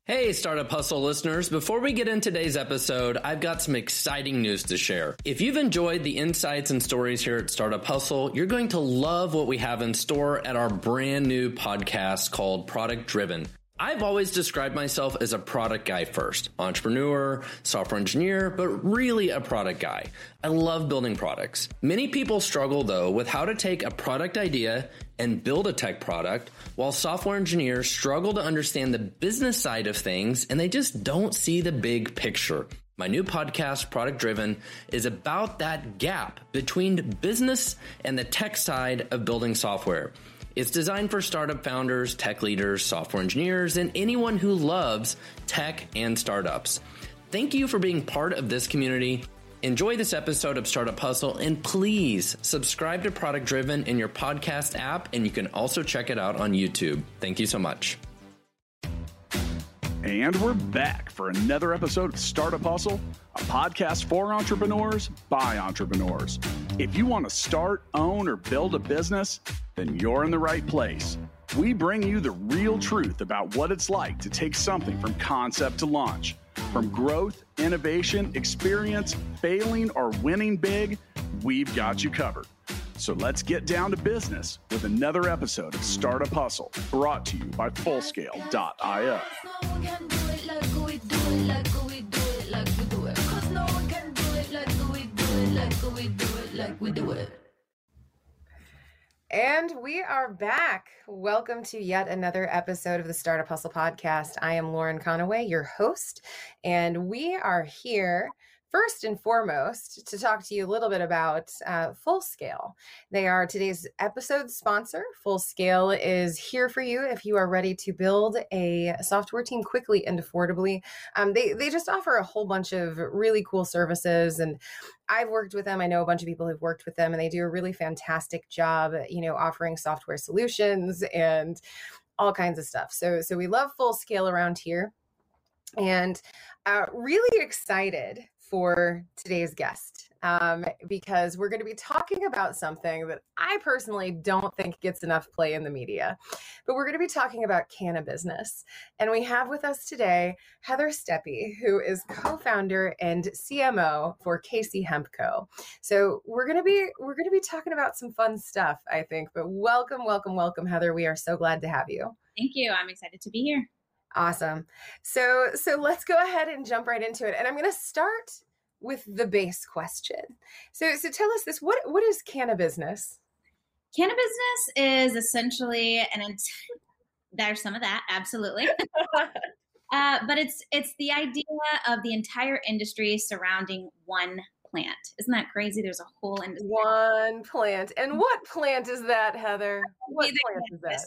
Hey, Startup Hustle listeners. Before we get into today's episode, I've got some exciting news to share. If you've enjoyed the insights and stories here at Startup Hustle, you're going to love what we have in store at our brand new podcast called Product Driven. I've always described myself as a product guy first, entrepreneur, software engineer, but really a product guy. I love building products. Many people struggle though with how to take a product idea and build a tech product, while software engineers struggle to understand the business side of things and they just don't see the big picture. My new podcast, Product Driven, is about that gap between business and the tech side of building software. It's designed for startup founders, tech leaders, software engineers, and anyone who loves tech and startups. Thank you for being part of this community. Enjoy this episode of Startup Hustle, and please subscribe to Product Driven in your podcast app, and you can also check it out on YouTube. Thank you so much. And we're back for another episode of Startup Hustle, a podcast for entrepreneurs by entrepreneurs. If you want to start, own, or build a business, then you're in the right place. We bring you the real truth about what it's like to take something from concept to launch. From growth, innovation, experience, failing, or winning big, we've got you covered. So let's get down to business with another episode of Startup Hustle, brought to you by Fullscale.io. And we are back. Welcome to yet another episode of the Startup Hustle podcast. I am Lauren Conaway, your host, and we are here first and foremost to talk to you a little bit about Fullscale. They are today's episode sponsor. Fullscale is here for you if you are ready to build a software team quickly and affordably. They just offer a whole bunch of really cool services, and I've worked with them. I know a bunch of people who've worked with them, and they do a really fantastic job, offering software solutions and all kinds of stuff. So we love Fullscale around here, and really excited for today's guest because we're going to be talking about something that I personally don't think gets enough play in the media, but we're going to be talking about Cannabusiness. And we have with us today Heather Steppe, who is co-founder and CMO for KC Hemp Co. So we're going to be talking about some fun stuff, I think. But welcome, Heather. We are so glad to have you. Thank you. I'm excited to be here. Awesome. So let's go ahead and jump right into it. And I'm going to start with the base question. So tell us this, what is Cannabusiness? Cannabusiness is essentially, there's some of that, absolutely. But it's the idea of the entire industry surrounding one plant. Isn't that crazy? There's a whole industry. One plant. And what plant is that, Heather? What plant is that?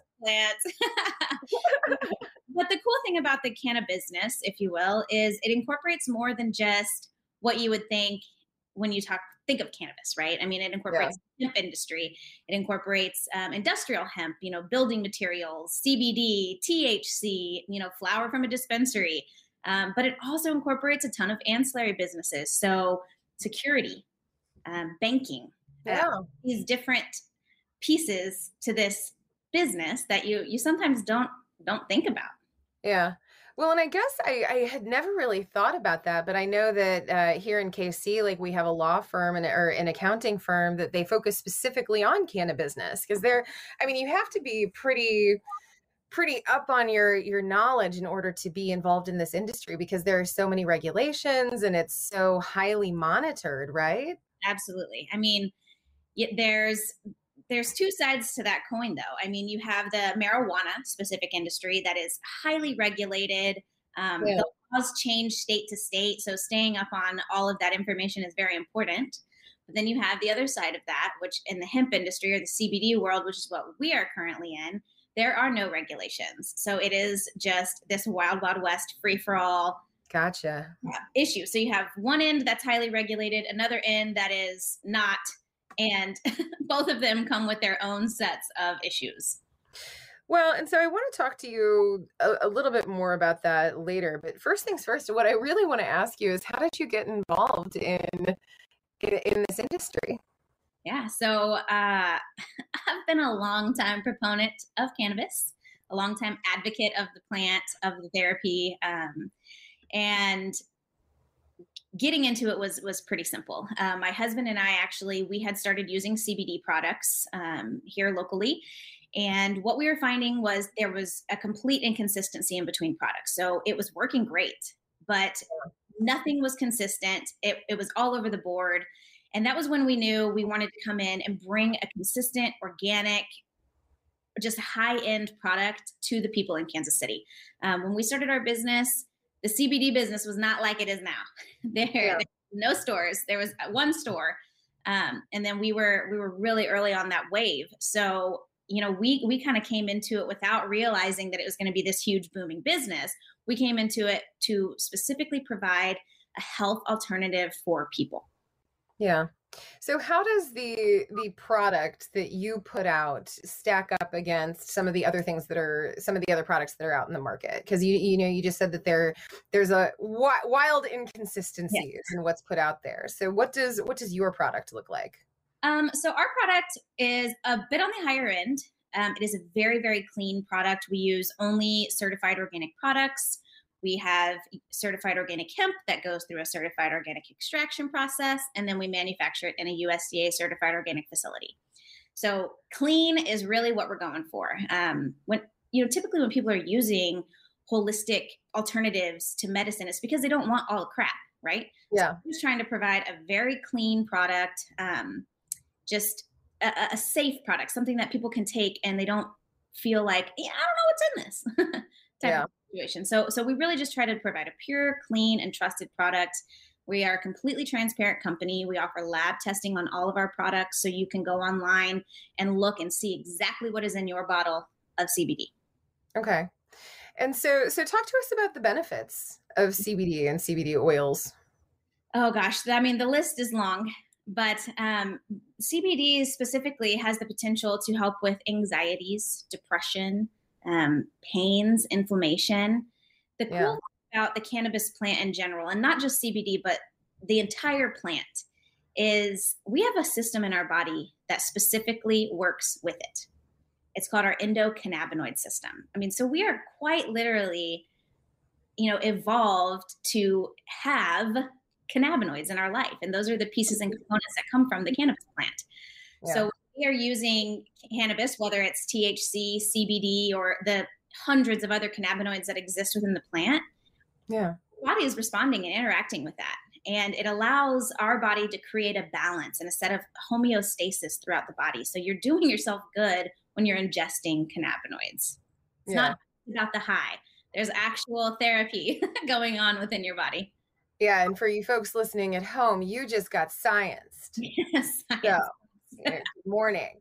Plant. But the cool thing about the Cannabusiness, if you will, is it incorporates more than just what you would think when you think of cannabis, right? I mean, it incorporates the hemp industry. It incorporates industrial hemp, building materials, CBD, THC, flower from a dispensary. But it also incorporates a ton of ancillary businesses. So security, banking, these different pieces to this business that you sometimes don't think about. Yeah. Well, and I guess I had never really thought about that, but I know that here in KC, we have a law firm or an accounting firm that they focus specifically on Cannabusiness because you have to be pretty up on your knowledge in order to be involved in this industry because there are so many regulations and it's so highly monitored, right? Absolutely. I mean, there's two sides to that coin, though. I mean, you have the marijuana specific industry that is highly regulated. The laws change state to state. So staying up on all of that information is very important. But then you have the other side of that, which in the hemp industry or the CBD world, which is what we are currently in, there are no regulations. So it is just this wild, wild west free for all. Gotcha. Issue. So you have one end that's highly regulated, another end that is not. And both of them come with their own sets of issues. Well, and so I want to talk to you a little bit more about that later. But first things first, what I really want to ask you is how did you get involved in this industry? Yeah, so I've been a long time proponent of cannabis. a longtime advocate of the plant, of the therapy. And getting into it was pretty simple. My husband and I we had started using CBD products here locally. And what we were finding was there was a complete inconsistency in between products. So it was working great, but nothing was consistent. It was all over the board. And that was when we knew we wanted to come in and bring a consistent, organic, just high-end product to the people in Kansas City. When we started our business, the CBD business was not like it is now. There were no stores. There was one store. And then we were really early on that wave. So, we kind of came into it without realizing that it was going to be this huge booming business. We came into it to specifically provide a health alternative for people. Yeah. So how does the product that you put out stack up against some of the other products that are out in the market? Because you just said that there's a wild inconsistencies in what's put out there. So what does your product look like? So our product is a bit on the higher end. It is a very, very clean product. We use only certified organic products. We have certified organic hemp that goes through a certified organic extraction process, and then we manufacture it in a USDA certified organic facility. So clean is really what we're going for. Typically when people are using holistic alternatives to medicine, it's because they don't want all the crap, right? Yeah. So I'm just trying to provide a very clean product, just a safe product, something that people can take and they don't feel like, I don't know what's in this type of situation. So we really just try to provide a pure, clean, and trusted product. We are a completely transparent company. We offer lab testing on all of our products, so you can go online and look and see exactly what is in your bottle of CBD. Okay. And so talk to us about the benefits of CBD and CBD oils. Oh gosh, the list is long, but CBD specifically has the potential to help with anxieties, depression, pains, inflammation. The cool thing about the cannabis plant in general, and not just CBD, but the entire plant, is we have a system in our body that specifically works with it. It's called our endocannabinoid system. So we are quite literally, evolved to have cannabinoids in our life. And those are the pieces and components that come from the cannabis plant. Yeah. So we are using cannabis, whether it's THC, CBD, or the hundreds of other cannabinoids that exist within the plant. Yeah. The body is responding and interacting with that. And it allows our body to create a balance and a set of homeostasis throughout the body. So you're doing yourself good when you're ingesting cannabinoids. It's not about the high. There's actual therapy going on within your body. Yeah. And for you folks listening at home, you just got scienced. Yes. So, good morning.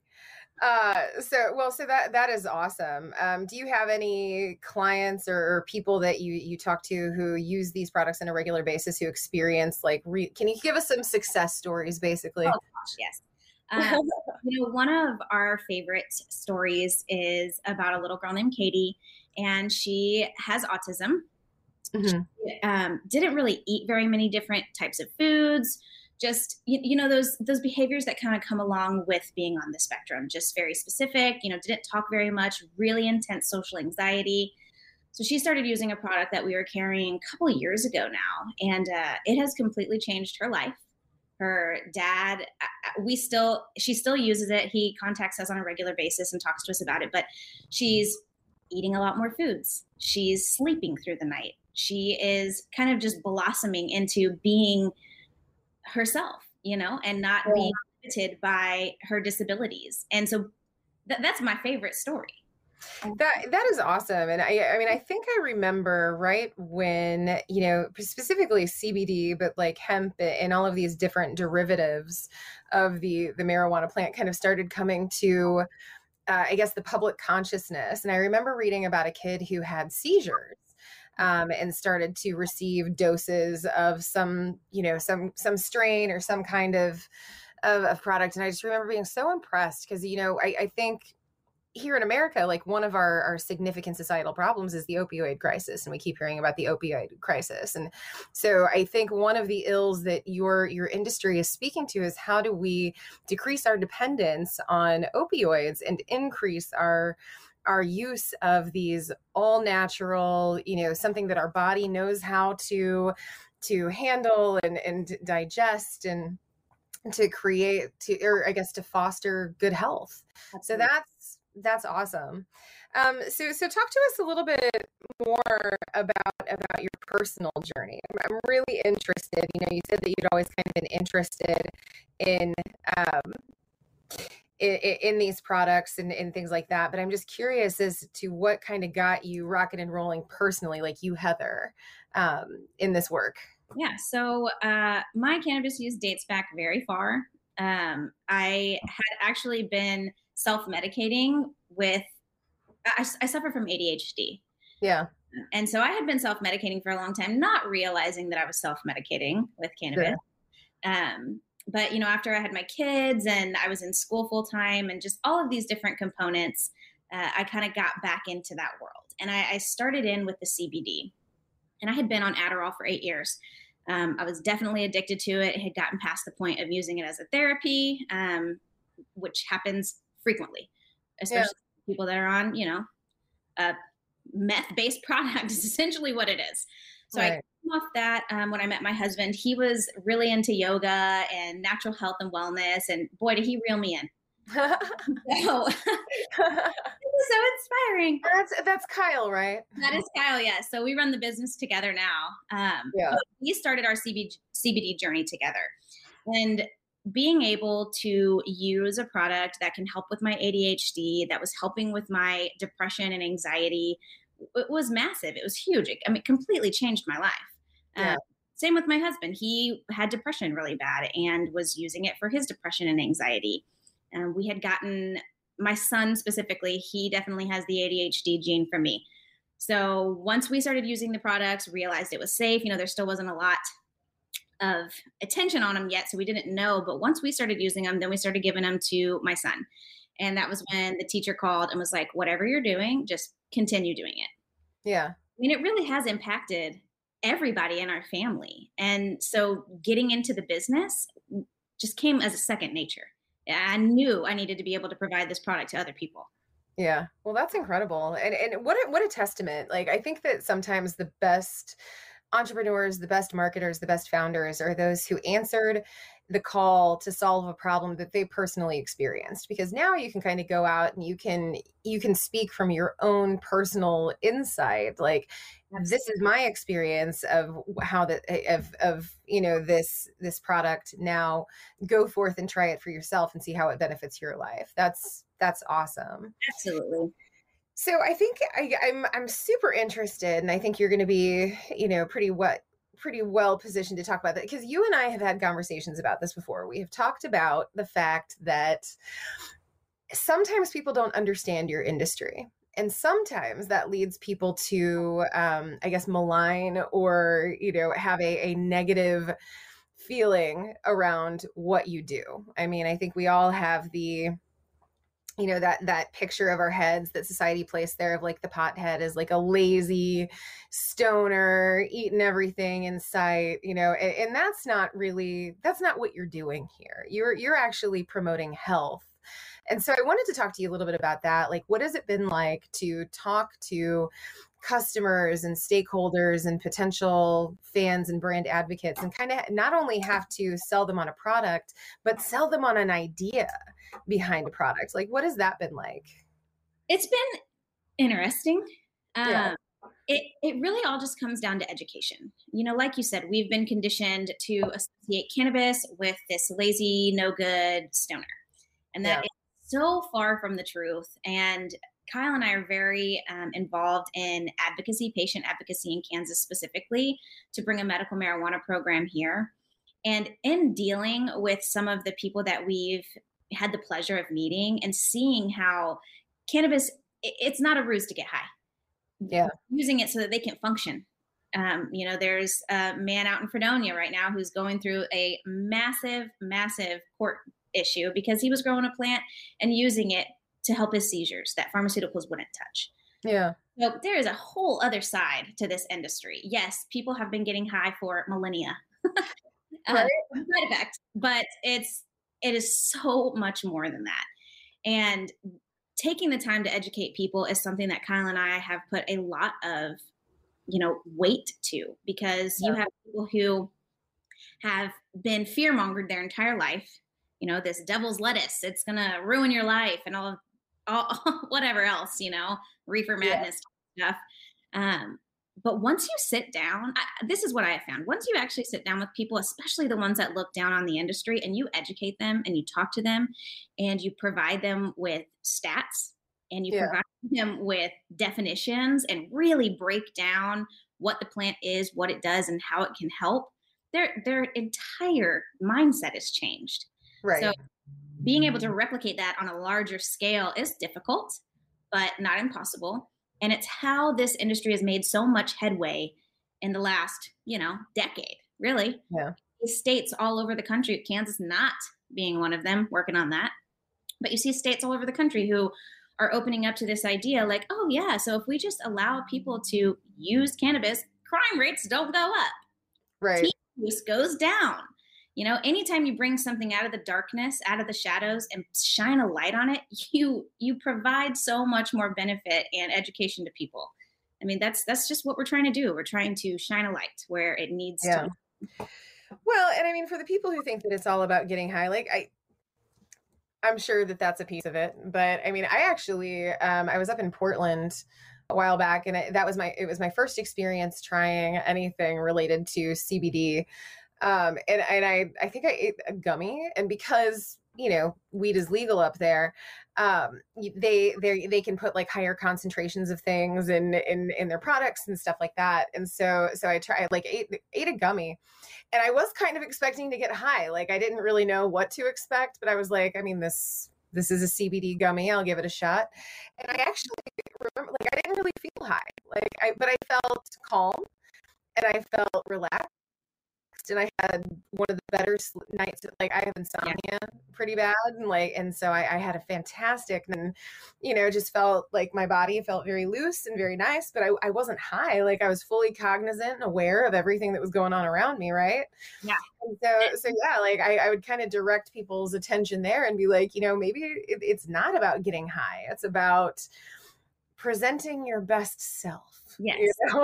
So that is awesome. Do you have any clients or people that you talk to who use these products on a regular basis, who experience can you give us some success stories basically? Oh gosh, yes. One of our favorite stories is about a little girl named Katie, and she has autism. Mm-hmm. She didn't really eat very many different types of foods. Just, those behaviors that kind of come along with being on the spectrum, just very specific, didn't talk very much, really intense social anxiety. So she started using a product that we were carrying a couple of years ago now, and it has completely changed her life. Her dad, she still uses it. He contacts us on a regular basis and talks to us about it, but she's eating a lot more foods. She's sleeping through the night. She is kind of just blossoming into being herself, and not being limited by her disabilities. And so that's my favorite story. That is awesome. And I think I remember right when, specifically CBD, but like hemp and all of these different derivatives of the marijuana plant kind of started coming to, the public consciousness. And I remember reading about a kid who had seizures. And started to receive doses of some strain or some kind of product. And I just remember being so impressed because, I think here in America, one of our significant societal problems is the opioid crisis. And we keep hearing about the opioid crisis. And so I think one of the ills that your industry is speaking to is how do we decrease our dependence on opioids and increase our our use of these all natural, something that our body knows how to handle and digest and to create or I guess to foster good health. Absolutely. So that's awesome. So talk to us a little bit more about your personal journey. I'm really interested. You said that you'd always kind of been interested in these products and things like that. But I'm just curious as to what kind of got you rocking and rolling personally, like you, Heather, in this work. Yeah. So my cannabis use dates back very far. I had actually been self-medicating with, I suffer from ADHD. Yeah. And so I had been self-medicating for a long time, not realizing that I was self-medicating with cannabis. Yeah. But, after I had my kids and I was in school full time and just all of these different components, I kind of got back into that world. And I started in with the CBD. And I had been on Adderall for 8 years. I was definitely addicted to it. I had gotten past the point of using it as a therapy, which happens frequently, especially people that are on, a meth-based product is essentially what it is. So I came off that when I met my husband. He was really into yoga and natural health and wellness. And boy, did he reel me in. So it was so inspiring. That's Kyle, right? That is Kyle, yes. So we run the business together now. We started our CBD journey together. And being able to use a product that can help with my ADHD, that was helping with my depression and anxiety, it was massive. It was huge. It completely changed my life. Same with my husband. He had depression really bad and was using it for his depression and anxiety. We had gotten, my son specifically, he definitely has the ADHD gene from me. So once we started using the products, realized it was safe, there still wasn't a lot of attention on them yet, so we didn't know. But once we started using them, then we started giving them to my son. And that was when the teacher called and was like, whatever you're doing, just continue doing it. Yeah. It really has impacted everybody in our family. And so getting into the business just came as a second nature. I knew I needed to be able to provide this product to other people. Yeah. Well, that's incredible. And what a testament. Like, I think that sometimes the best entrepreneurs, the best marketers, the best founders are those who answered the call to solve a problem that they personally experienced, because now you can kind of go out and you can speak from your own personal insight. Like, this is my experience of how this product. Now go forth and try it for yourself and see how it benefits your life. That's awesome. Absolutely. So I think I'm super interested, and I think you're going to be, pretty well positioned to talk about that, because you and I have had conversations about this before. We have talked about the fact that sometimes people don't understand your industry, and sometimes that leads people to, I guess, malign or, have a negative feeling around what you do. I mean, I think we all have the that picture of our heads that society placed there of like the pothead is like a lazy stoner eating everything in sight, and that's not what you're doing here. You're actually promoting health. And so I wanted to talk to you a little bit about that. Like, what has it been like to talk to customers and stakeholders and potential fans and brand advocates, and kind of not only have to sell them on a product, but sell them on an idea behind a product? Like, what has that been like? It's been interesting. It really all just comes down to education. Like you said, we've been conditioned to associate cannabis with this lazy, no good stoner. And that is so far from the truth. And Kyle and I are very involved in advocacy, patient advocacy in Kansas specifically, to bring a medical marijuana program here. And in dealing with some of the people that we've had the pleasure of meeting and seeing how cannabis, it's not a ruse to get high. Yeah. Using it so that they can function. There's a man out in Fredonia right now who's going through a massive, massive court issue because he was growing a plant and using it to help his seizures that pharmaceuticals wouldn't touch. Yeah. So there is a whole other side to this industry. Yes, people have been getting high for millennia. Right. Side effect, but it is so much more than that. And taking the time to educate people is something that Kyle and I have put a lot of, weight to, because you have people who have been fear-mongered their entire life. This devil's lettuce, it's going to ruin your life, and all whatever else, reefer madness stuff. But once you sit down, this is what I have found. Once you actually sit down with people, especially the ones that look down on the industry, and you educate them and you talk to them and you provide them with stats and you provide them with definitions and really break down what the plant is, what it does, and how it can help, their entire mindset is changed. Right. So being able to replicate that on a larger scale is difficult, but not impossible. And it's how this industry has made so much headway in the last, decade, really. Yeah. States all over the country, Kansas not being one of them, working on that. But you see states all over the country who are opening up to this idea like, oh yeah, so if we just allow people to use cannabis, crime rates don't go up. Right. Teen use goes down. Anytime you bring something out of the darkness, out of the shadows, and shine a light on it, you provide so much more benefit and education to people. I mean, that's just what we're trying to do. We're trying to shine a light where it needs to. Well, and I mean, for the people who think that it's all about getting high, like I'm sure that that's a piece of it. But I mean, I actually, I was up in Portland a while back, and it was my first experience trying anything related to CBD. And I think I ate a gummy, and because, weed is legal up there, they can put like higher concentrations of things in their products and stuff like that. And so I ate a gummy, and I was kind of expecting to get high. Like, I didn't really know what to expect, but I was like, I mean, this is a CBD gummy. I'll give it a shot. And I actually remember, like, I didn't really feel high, but I felt calm and I felt relaxed. And I had one of the better nights. Like, I have insomnia pretty bad, and so I had a fantastic, and just felt like my body felt very loose and very nice, but I wasn't high. Like, I was fully cognizant and aware of everything that was going on around me, right? Yeah. And so yeah, like I would kind of direct people's attention there and be like, maybe it's not about getting high. It's about presenting your best self. Yes.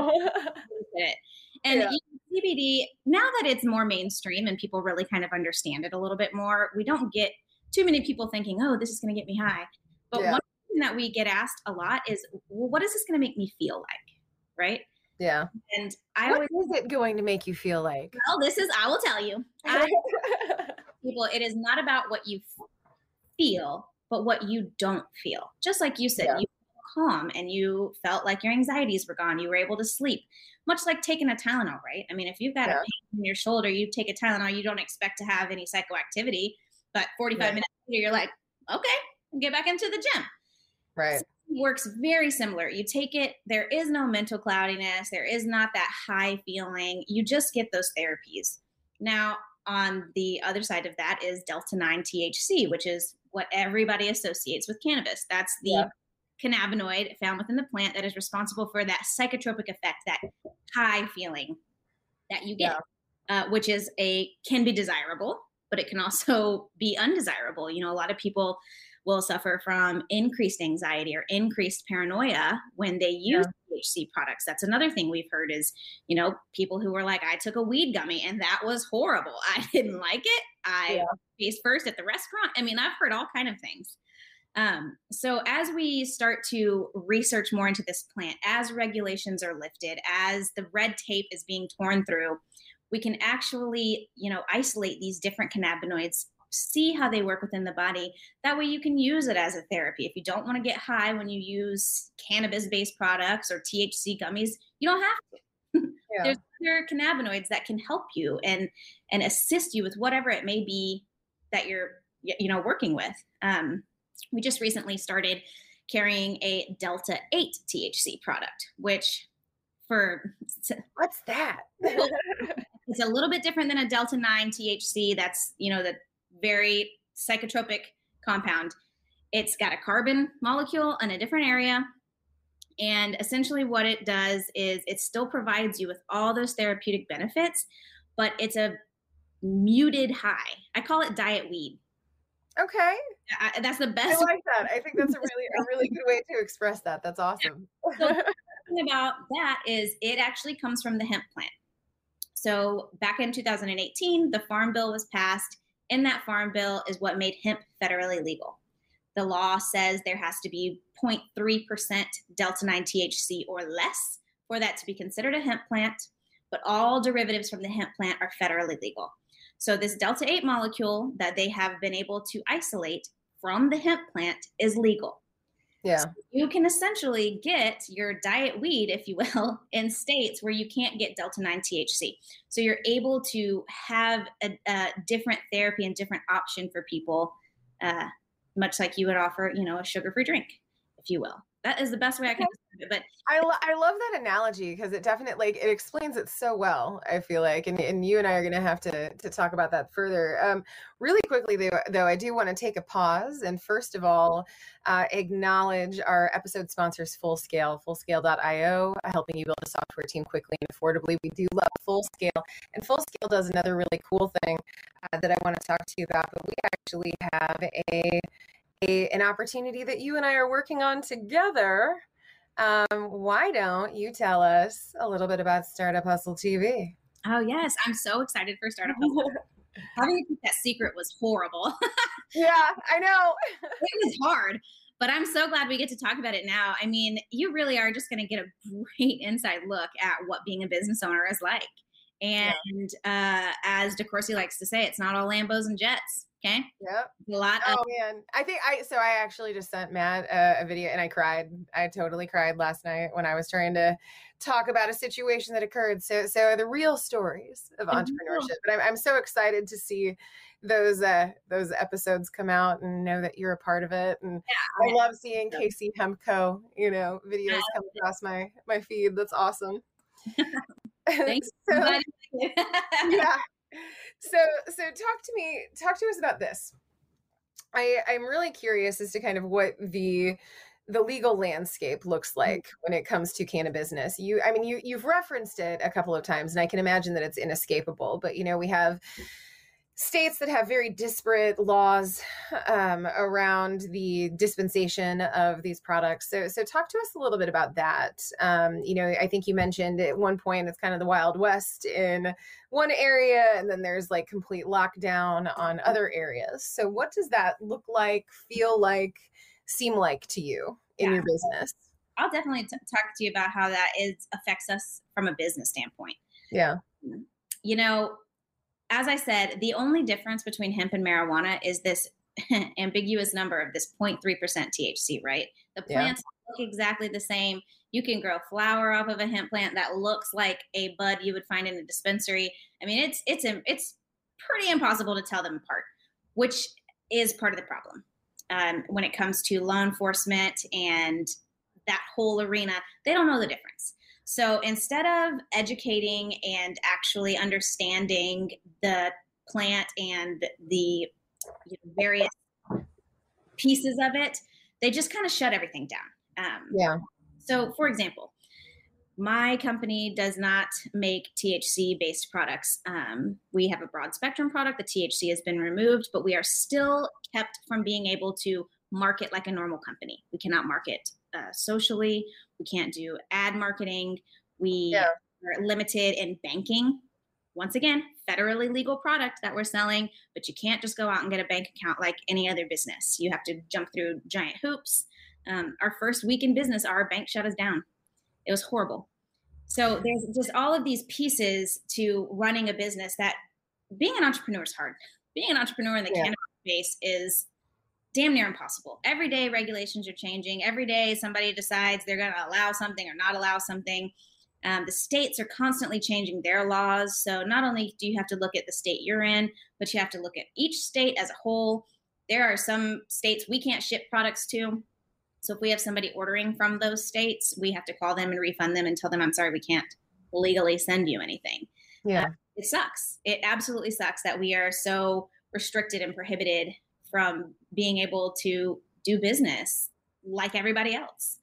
And CBD, now that it's more mainstream and people really kind of understand it a little bit more, we don't get too many people thinking, oh, this is going to get me high. But one thing that we get asked a lot is, well, what is this going to make me feel like? Right? Yeah. And what is it going to make you feel like? Well, I will tell you. People, it is not about what you feel, but what you don't feel. Just like you said, you felt calm and you felt like your anxieties were gone. You were able to sleep. Much like taking a Tylenol, right? I mean, if you've got a pain in your shoulder, you take a Tylenol, you don't expect to have any psychoactivity, but 45 minutes later, you're like, okay, get back into the gym. Right. So it works very similar. You take it, there is no mental cloudiness. There is not that high feeling. You just get those therapies. Now, on the other side of that is Delta-9 THC, which is what everybody associates with cannabis. That's the cannabinoid found within the plant that is responsible for that psychotropic effect, that high feeling that you get, which can be desirable, but it can also be undesirable. A lot of people will suffer from increased anxiety or increased paranoia when they use THC products. That's another thing we've heard is, people who were like, I took a weed gummy and that was horrible. I didn't like it. I face first at the restaurant. I mean, I've heard all kind of things. So as we start to research more into this plant, as regulations are lifted, as the red tape is being torn through, we can actually, isolate these different cannabinoids, see how they work within the body. That way you can use it as a therapy. If you don't want to get high when you use cannabis-based products or THC gummies, you don't have to. There's other cannabinoids that can help you and assist you with whatever it may be that you're, working with. We just recently started carrying a Delta-8 THC product, which what's that? It's a little bit different than a Delta-9 THC. That's, the very psychotropic compound. It's got a carbon molecule in a different area. And essentially what it does is it still provides you with all those therapeutic benefits, but it's a muted high. I call it diet weed. Okay. That's the I best. like that. I think that's a really good way to express that. That's awesome. So the thing about that is it actually comes from the hemp plant. So back in 2018, the Farm Bill was passed. In that Farm Bill is what made hemp federally legal. The law says there has to be 0.3% Delta-9 THC or less for that to be considered a hemp plant, but all derivatives from the hemp plant are federally legal. So this Delta-8 molecule that they have been able to isolate from the hemp plant is legal. Yeah. So you can essentially get your diet weed, if you will, in states where you can't get Delta-9 THC. So you're able to have a different therapy and different option for people, much like you would offer, a sugar-free drink, if you will. That is the best way I can describe it. But I love that analogy because it definitely it explains it so well, I feel like, and you and I are going to have to talk about that further. Really quickly though, I do want to take a pause and first of all acknowledge our episode sponsors, Fullscale.io, helping you build a software team quickly and affordably. We do love Fullscale, and Fullscale does another really cool thing that I want to talk to you about. But we actually have an opportunity that you and I are working on together. Why don't you tell us a little bit about Startup Hustle TV? Oh, yes. I'm so excited for Startup Hustle. Having to keep that secret was horrible. Yeah, I know. It was hard, but I'm so glad we get to talk about it now. I mean, you really are just going to get a great inside look at what being a business owner is like. And as DeCourcy likes to say, it's not all Lambos and jets. Okay. Yep. A lot of. Oh man, I actually just sent Matt a video, and I cried. I totally cried last night when I was trying to talk about a situation that occurred. So the real stories of entrepreneurship. But I'm so excited to see those episodes come out and know that you're a part of it. And I love seeing Casey Hemco, videos come across my feed. That's awesome. Thanks. Yeah. So talk to us about this. I'm really curious as to kind of what the legal landscape looks like when it comes to cannabis. You've referenced it a couple of times, and I can imagine that it's inescapable, but we have states that have very disparate laws around the dispensation of these products. So talk to us a little bit about that. I think you mentioned at one point it's kind of the Wild West in one area, and then there's like complete lockdown on other areas. So what does that look like, feel like, seem like to you in your business? I'll definitely talk to you about how that affects us from a business standpoint. Yeah. As I said, the only difference between hemp and marijuana is this ambiguous number of this 0.3% THC, right? The plants look exactly the same. You can grow flower off of a hemp plant that looks like a bud you would find in a dispensary. I mean, it's pretty impossible to tell them apart, which is part of the problem. When it comes to law enforcement and that whole arena, they don't know the difference. So instead of educating and actually understanding the plant and the various pieces of it, they just kind of shut everything down. So for example, my company does not make THC-based products. We have a broad spectrum product. The THC has been removed, but we are still kept from being able to market like a normal company. We cannot market socially. We can't do ad marketing. We are limited in banking. Once again, federally legal product that we're selling, but you can't just go out and get a bank account like any other business. You have to jump through giant hoops. Our first week in business, our bank shut us down. It was horrible. So there's just all of these pieces to running a business that being an entrepreneur is hard. Being an entrepreneur in the cannabis space is damn near impossible. Every day regulations are changing. Every day somebody decides they're going to allow something or not allow something. The states are constantly changing their laws. So not only do you have to look at the state you're in, but you have to look at each state as a whole. There are some states we can't ship products to. So if we have somebody ordering from those states, we have to call them and refund them and tell them, I'm sorry, we can't legally send you anything. Yeah. It sucks. It absolutely sucks that we are so restricted and prohibited from being able to do business like everybody else.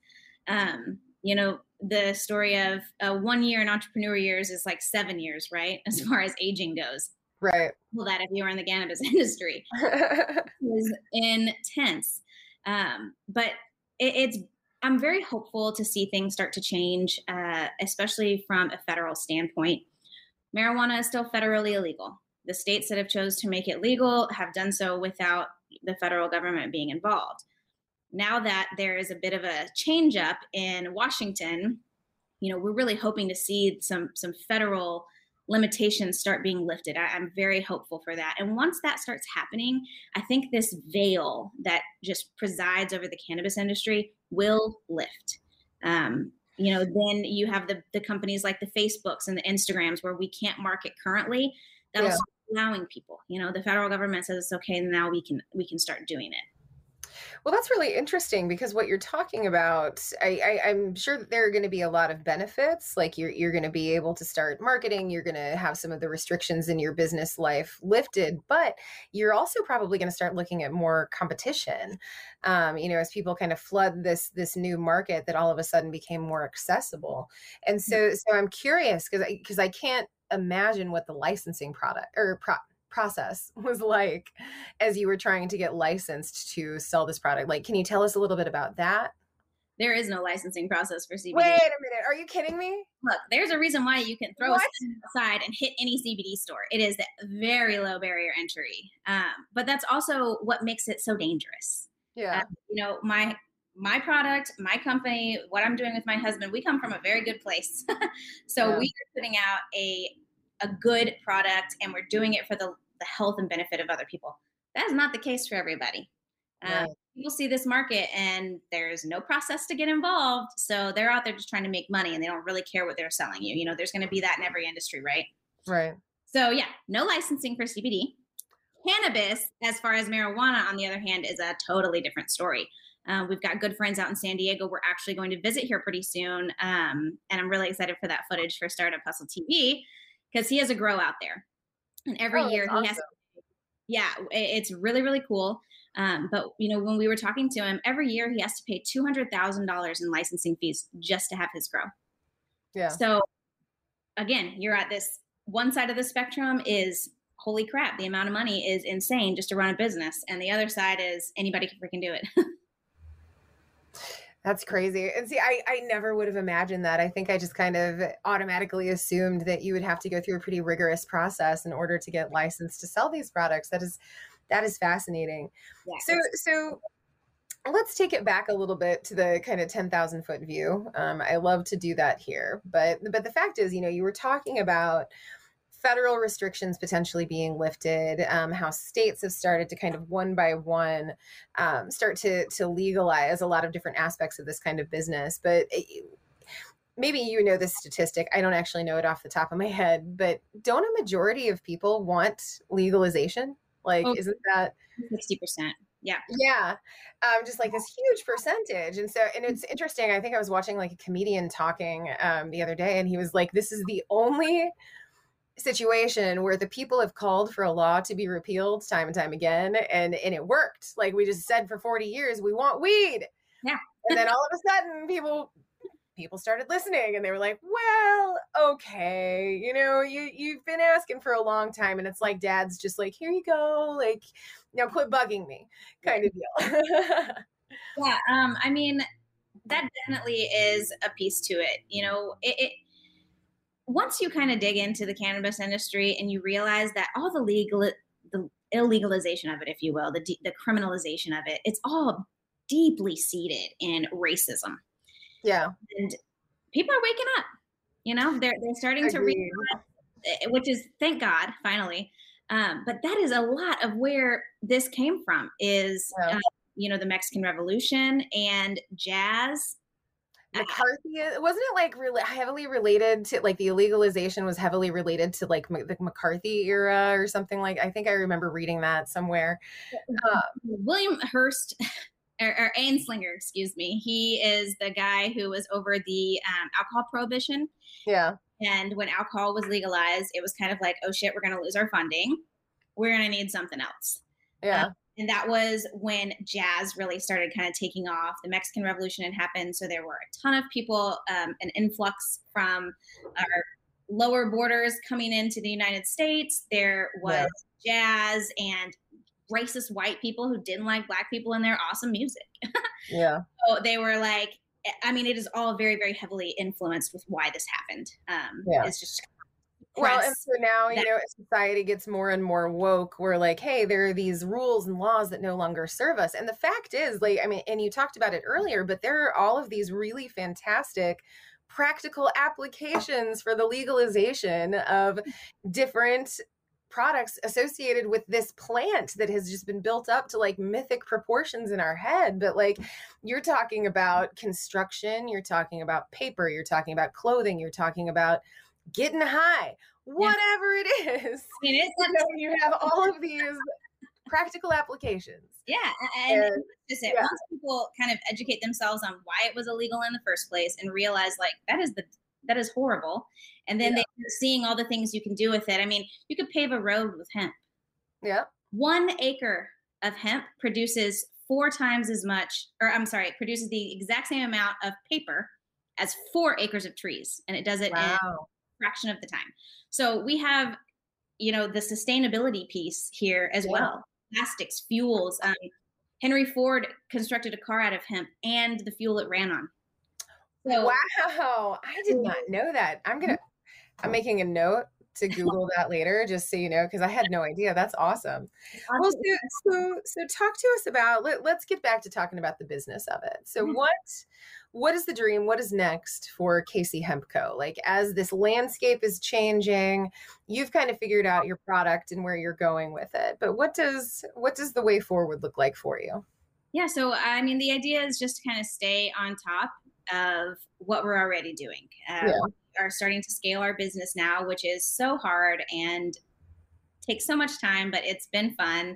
The story of 1 year in entrepreneur years is like 7 years, right? As far as aging goes. Right. Well, that if you were in the cannabis industry is intense. But I'm very hopeful to see things start to change, especially from a federal standpoint. Marijuana is still federally illegal. The states that have chose to make it legal have done so without the federal government being involved. Now that there is a bit of a change up in Washington, we're really hoping to see some federal limitations start being lifted. I'm very hopeful for that. And once that starts happening, I think this veil that just presides over the cannabis industry will lift. Then you have the companies like the Facebooks and the Instagrams where we can't market currently. That'll start allowing people. The federal government says it's okay, and now we can start doing it. Well, that's really interesting because what you're talking about, I'm sure that there are going to be a lot of benefits. Like you're going to be able to start marketing. You're going to have some of the restrictions in your business life lifted, but you're also probably going to start looking at more competition. As people kind of flood this new market that all of a sudden became more accessible. And so I'm curious because I can't imagine what the licensing process was like as you were trying to get licensed to sell this product. Like, can you tell us a little bit about that? There is no licensing process for CBD. Wait a minute. Are you kidding me? Look, there's a reason why you can throw a aside and hit any CBD store. It is very low barrier entry. But that's also what makes it so dangerous. Yeah. My product, my company, what I'm doing with my husband, we come from a very good place. So we are putting out a good product, and we're doing it for the health and benefit of other people. That is not the case for everybody. People see this market and there's no process to get involved. So they're out there just trying to make money, and they don't really care what they're selling you. There's going to be that in every industry, right? Right. So no licensing for CBD. Cannabis, as far as marijuana, on the other hand, is a totally different story. We've got good friends out in San Diego. We're actually going to visit here pretty soon. And I'm really excited for that footage for Startup Hustle TV, because he has a grow out there. And every year he has, it's really, really cool. But when we were talking to him, every year he has to pay $200,000 in licensing fees just to have his grow. Yeah. So again, you're at this one side of the spectrum is, holy crap, the amount of money is insane just to run a business. And the other side is anybody can freaking do it. That's crazy. And see, I never would have imagined that. I think I just kind of automatically assumed that you would have to go through a pretty rigorous process in order to get licensed to sell these products. That is fascinating. Yeah. So let's take it back a little bit to the kind of 10,000 foot view. I love to do that here, but the fact is, you were talking about federal restrictions potentially being lifted, how states have started to kind of one by one start to legalize a lot of different aspects of this kind of business. But maybe this statistic. I don't actually know it off the top of my head, but don't a majority of people want legalization? Like, isn't that 60%? Yeah. Yeah. Just like this huge percentage. And it's interesting. I think I was watching like a comedian talking the other day, and he was like, this is the only situation where the people have called for a law to be repealed time and time again, and it worked. Like, we just said for 40 years we want weed, and then all of a sudden people started listening, and they were like, well, okay, you've been asking for a long time, and it's like dad's just like, here you go, like, now quit bugging me kind of deal. Yeah. I mean, that definitely is a piece to it. It once you kind of dig into the cannabis industry and you realize that all the illegalization of it, if you will, the criminalization of it, it's all deeply seated in racism. Yeah. And people are waking up, they're starting to realize, which is, thank God, finally. But that is a lot of where this came from is, the Mexican Revolution and jazz. McCarthy, wasn't it like really heavily related to, like, the illegalization was heavily related to like the McCarthy era or something? Like, I think I remember reading that somewhere. William Hearst or Anslinger, excuse me. He is the guy who was over the alcohol prohibition. Yeah. And when alcohol was legalized, it was kind of like, oh shit, we're going to lose our funding. We're going to need something else. Yeah. And that was when jazz really started kind of taking off. The Mexican Revolution had happened. So there were a ton of people, an influx from our lower borders coming into the United States. There was jazz and racist white people who didn't like Black people in their awesome music. Yeah. So they were like, I mean, it is all very, very heavily influenced with why this happened. It's just well, and so now, you know, as society gets more and more woke, we're like, hey, there are these rules and laws that no longer serve us. And the fact is, like, I mean, and you talked about it earlier, but there are all of these really fantastic practical applications for the legalization of different products associated with this plant that has just been built up to like mythic proportions in our head. But like, you're talking about construction, you're talking about paper, you're talking about clothing, you're talking about getting high, whatever it is. I mean, you have all of these practical applications. Yeah. And just it. Once people kind of educate themselves on why it was illegal in the first place and realize like that is horrible. And then they're seeing all the things you can do with it. I mean, you could pave a road with hemp. Yeah. 1 acre of hemp produces 4 times as much, produces the exact same amount of paper as 4 acres of trees. And it does it in a fraction of the time. So we have, you know, the sustainability piece here as well. Plastics, fuels. Henry Ford constructed a car out of hemp and the fuel it ran on. So, wow. I did not know that. I'm making a note to Google that later, just so you know, because I had no idea. That's awesome. Well, so talk to us about, let's get back to talking about the business of it. So what is the dream? What is next for KC Hemp Co? Like, as this landscape is changing, you've kind of figured out your product and where you're going with it. But what does the way forward look like for you? Yeah. So, I mean, the idea is just to kind of stay on top of what we're already doing. We are starting to scale our business now, which is so hard and takes so much time, but it's been fun.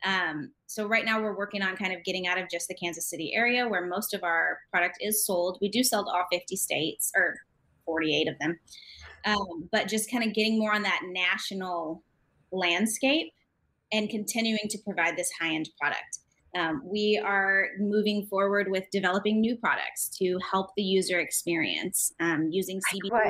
So right now we're working on kind of getting out of just the Kansas City area where most of our product is sold. We do sell to all 50 states, or 48 of them. But just kind of getting more on that national landscape and continuing to provide this high-end product. We are moving forward with developing new products to help the user experience using CBD.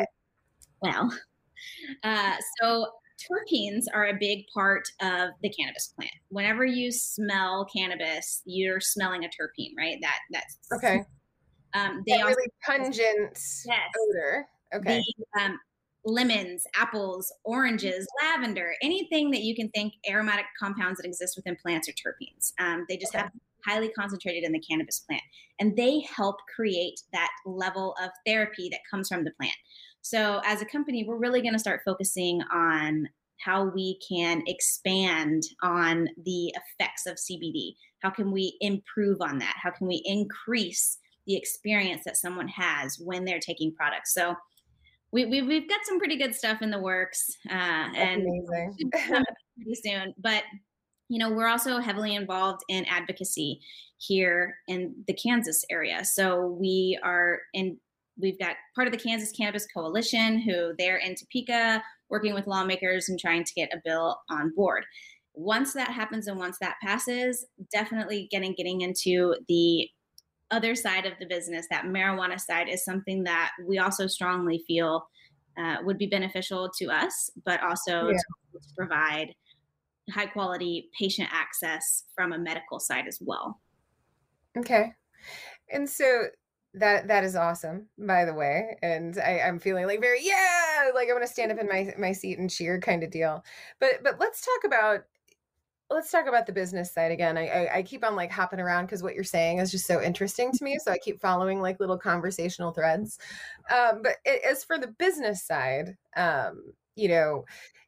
So terpenes are a big part of the cannabis plant. Whenever you smell cannabis, you're smelling a terpene, right? That's okay. They also really pungent odor. Okay. The, lemons, apples, oranges, lavender, anything that you can think aromatic compounds that exist within plants are terpenes. They just have highly concentrated in the cannabis plant, and they help create that level of therapy that comes from the plant. So as a company, we're really going to start focusing on how we can expand on the effects of CBD. How can we improve on that? How can we increase the experience that someone has when they're taking products? So we've got some pretty good stuff in the works, and coming pretty soon. But you know, we're also heavily involved in advocacy here in the Kansas area. So we've got part of the Kansas Cannabis Coalition, who they're in Topeka working with lawmakers and trying to get a bill on board. Once that happens and once that passes, definitely getting into the other side of the business, that marijuana side, is something that we also strongly feel would be beneficial to us, but also to provide high quality patient access from a medical side as well. Okay. And so that is awesome, by the way. And I'm feeling like like I want to stand up in my seat and cheer kind of deal. But let's talk about the business side again. I keep on like hopping around because what you're saying is just so interesting to me. So I keep following like little conversational threads. But as for the business side, you know,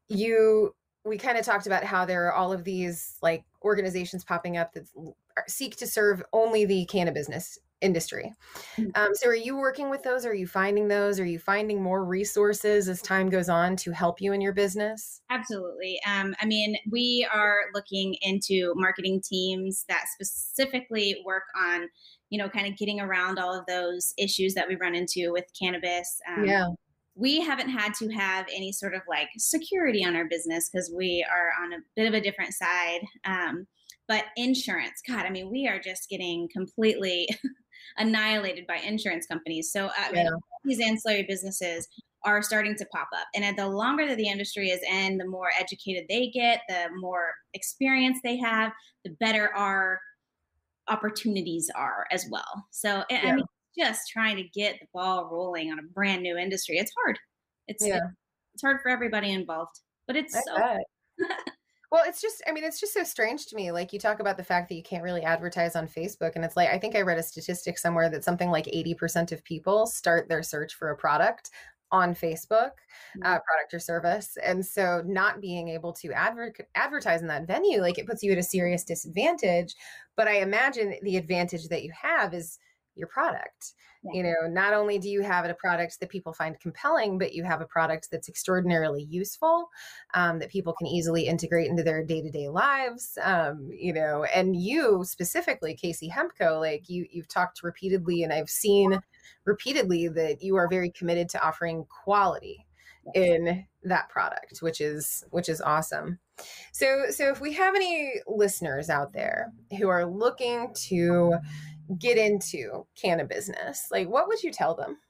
we kind of talked about how there are all of these like organizations popping up that seek to serve only the cannabis business industry. So are you working with those? Are you finding those? Are you finding more resources as time goes on to help you in your business? Absolutely. I mean, we are looking into marketing teams that specifically work on, you know, kind of getting around all of those issues that we run into with cannabis. We haven't had to have any sort of like security on our business because we are on a bit of a different side. But insurance, God, I mean, we are just getting completely annihilated by insurance companies. So these ancillary businesses, are starting to pop up. And the longer that the industry is in, the more educated they get, the more experience they have, the better our opportunities are as well. So, I mean, just trying to get the ball rolling on a brand new industry, it's hard. It's hard for everybody involved, but it's Well, it's just so strange to me. Like, you talk about the fact that you can't really advertise on Facebook. And it's like, I think I read a statistic somewhere that something like 80% of people start their search for a product on Facebook, product or service. And so not being able to advertise in that venue, like, it puts you at a serious disadvantage. But I imagine the advantage that you have is your product. You know, not only do you have a product that people find compelling, but you have a product that's extraordinarily useful, that people can easily integrate into their day-to-day lives. You know, and you specifically, Casey Hempco, like, you've talked repeatedly, and I've seen repeatedly that you are very committed to offering quality in that product, which is awesome. So if we have any listeners out there who are looking to get into cannabis, like, what would you tell them?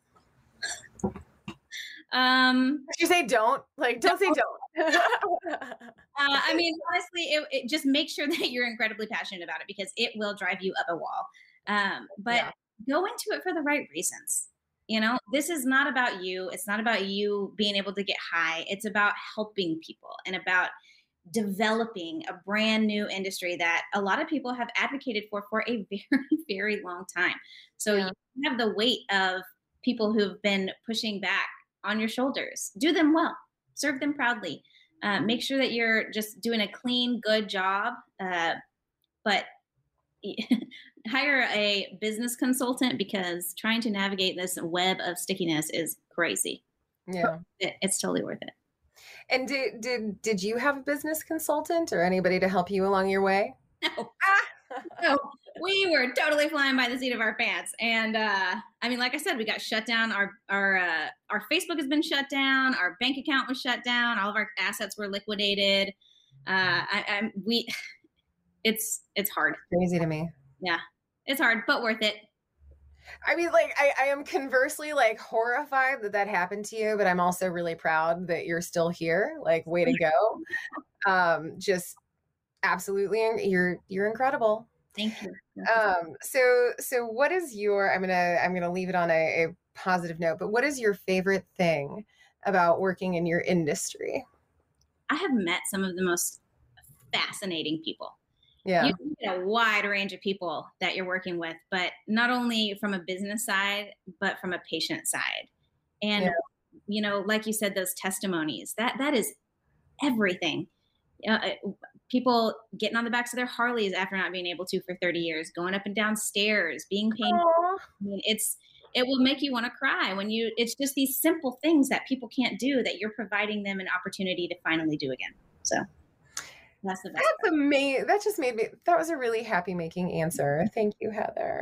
Would you say don't? Like, don't say don't. I mean, honestly, it just make sure that you're incredibly passionate about it, because it will drive you up a wall. But go into it for the right reasons. You know, this is not about you. It's not about you being able to get high. It's about helping people and about developing a brand new industry that a lot of people have advocated for a very, very long time. So you have the weight of people who've been pushing back on your shoulders. Do them well, serve them proudly. Make sure that you're just doing a clean, good job. But hire a business consultant, because trying to navigate this web of stickiness is crazy. Yeah. It's totally worth it. And did you have a business consultant or anybody to help you along your way? No. No, we were totally flying by the seat of our pants. And I mean, like I said, we got shut down. Our Facebook has been shut down. Our bank account was shut down. All of our assets were liquidated. It's hard. Crazy to me. Yeah, it's hard, but worth it. I mean, like, I am conversely, like, horrified that happened to you, but I'm also really proud that you're still here. Like, way to go. Just absolutely, you're incredible. Thank you. So what is your, I'm gonna leave it on a positive note, but what is your favorite thing about working in your industry? I have met some of the most fascinating people. Yeah. You get a wide range of people that you're working with, but not only from a business side, but from a patient side. And, you know, like you said, those testimonies, that is everything. People getting on the backs of their Harleys after not being able to for 30 years, going up and down stairs, being painful. I mean, it will make you want to cry when it's just these simple things that people can't do that you're providing them an opportunity to finally do again. So that's the best. That's amazing. That just made me, that was a really happy making answer. Thank you, Heather.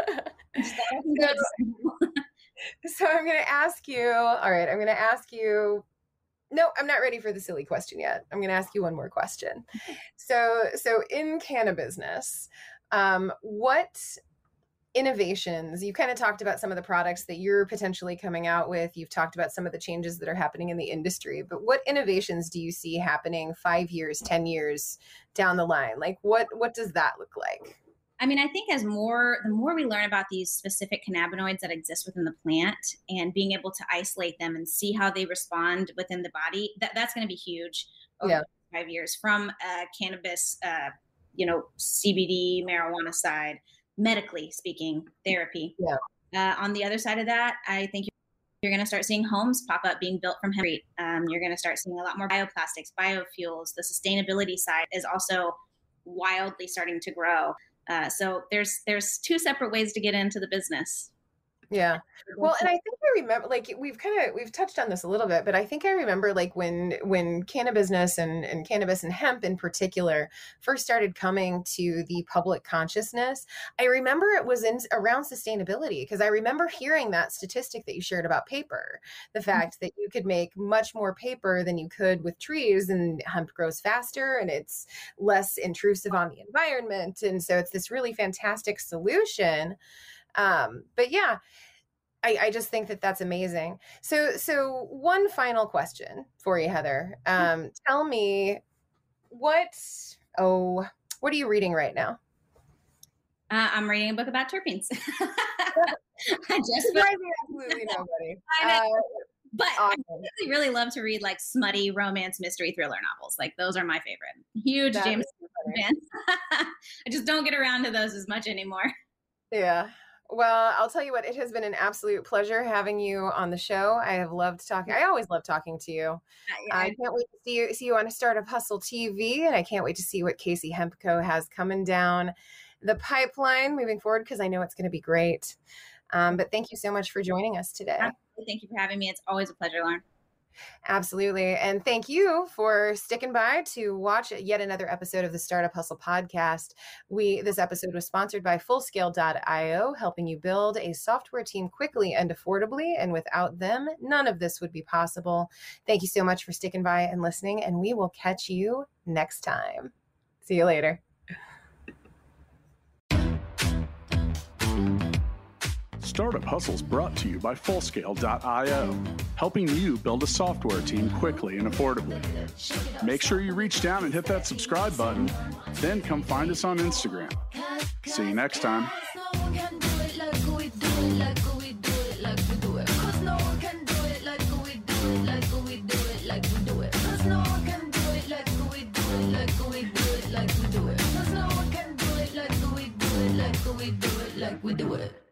So I'm going to ask you, all right, I'm going to ask you, no, I'm not ready for the silly question yet. I'm going to ask you one more question. So in cannabis, what innovations, you kind of talked about some of the products that you're potentially coming out with. You've talked about some of the changes that are happening in the industry, but what innovations do you see happening 5 years, 10 years down the line? Like, what does that look like? I mean, I think the more we learn about these specific cannabinoids that exist within the plant and being able to isolate them and see how they respond within the body, that's going to be huge over 5 years. From cannabis, CBD, marijuana side, medically speaking, therapy. On the other side of that, I think you're going to start seeing homes pop up being built from hemp. You're going to start seeing a lot more bioplastics, biofuels. The sustainability side is also wildly starting to grow. So there's two separate ways to get into the business. Yeah. Well, and I think I remember, like, we've touched on this a little bit, but I think I remember, like, when cannabis and cannabis and hemp in particular first started coming to the public consciousness, I remember it was around sustainability, because I remember hearing that statistic that you shared about paper, the fact that you could make much more paper than you could with trees, and hemp grows faster and it's less intrusive on the environment. And so it's this really fantastic solution. But yeah, I just think that that's amazing. So one final question for you, Heather. Tell me what are you reading right now? I'm reading a book about terpenes. Surprising absolutely nobody. But awesome. I really love to read like smutty romance mystery thriller novels. Like those are my favorite. Huge James fan. I just don't get around to those as much anymore. Yeah. Well, I'll tell you what, it has been an absolute pleasure having you on the show. I have loved talking. I always love talking to you. I can't wait to see you on Startup Hustle TV, and I can't wait to see what Casey Hempco has coming down the pipeline moving forward, because I know it's going to be great. But thank you so much for joining us today. Thank you for having me. It's always a pleasure, Lauren. Absolutely. And thank you for sticking by to watch yet another episode of the Startup Hustle podcast. This episode was sponsored by Fullscale.io, helping you build a software team quickly and affordably. And without them, none of this would be possible. Thank you so much for sticking by and listening, and we will catch you next time. See you later. Startup Hustles brought to you by Fullscale.io, helping you build a software team quickly and affordably. Make sure you reach down and hit that subscribe button, then come find us on Instagram. See you next time. We do it.